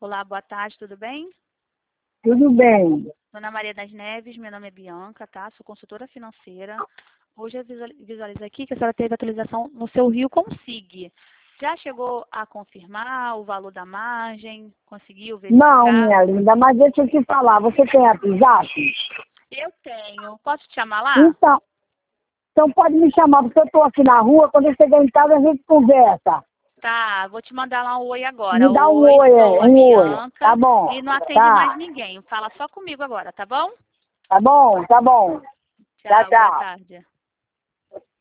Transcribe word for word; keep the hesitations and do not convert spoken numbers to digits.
Olá, boa tarde, tudo bem? Tudo bem. Dona Maria das Neves, meu nome é Bianca, tá? Sou consultora financeira. Hoje eu visual- visualizo aqui que a senhora teve atualização no seu Rio Consig. Já chegou a confirmar o valor da margem? Conseguiu verificar? Não, minha linda, mas deixa eu te falar, você tem WhatsApp? Eu tenho. Posso te chamar lá? Então, então pode me chamar, porque eu estou aqui na rua, quando eu chegar em casa a gente conversa. Tá, vou te mandar lá um oi agora. Me dá um Oi, oi, sou a um oi. Bianca. Tá bom, E não atende tá. mais ninguém. Fala só comigo agora, tá bom? Tá bom, tá bom. Tchau, Tchau, boa tchau. tarde.